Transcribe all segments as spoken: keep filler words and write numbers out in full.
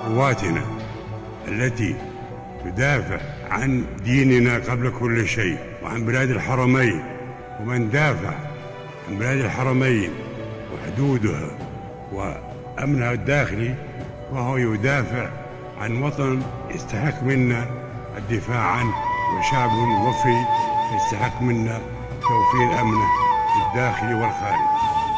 قواتنا التي تدافع عن ديننا قبل كل شيء وعن بلاد الحرمين، ومن دافع عن بلاد الحرمين وحدودها وأمنها الداخلي وهو يدافع عن وطن يستحق منا الدفاع عنه، وشعب وفي يستحق منا توفير أمنه الداخلي والخارجي.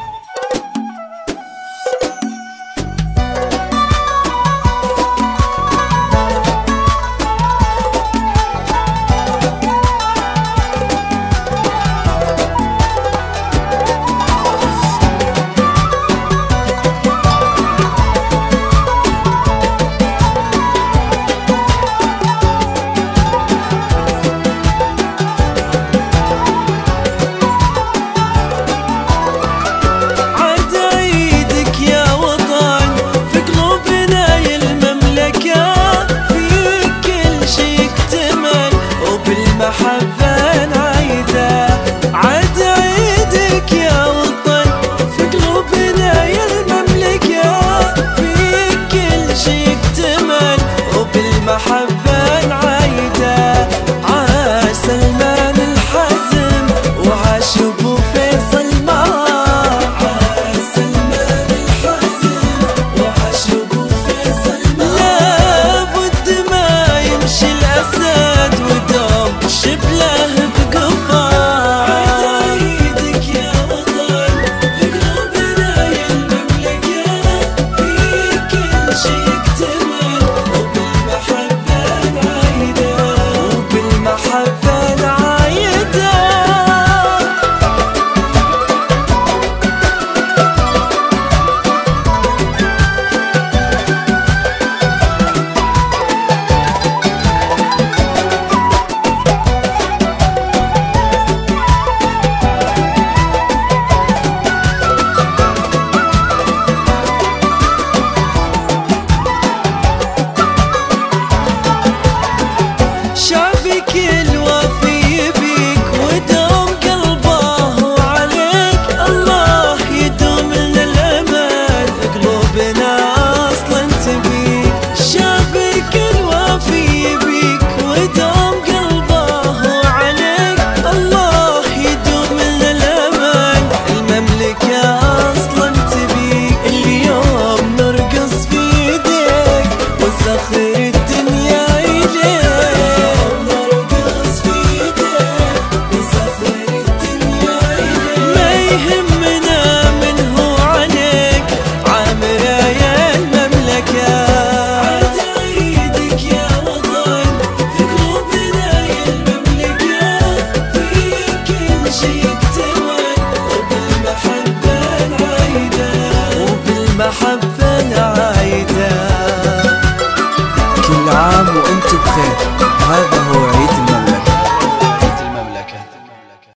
محبة عايدة. كل عام وانتم بخير. هذا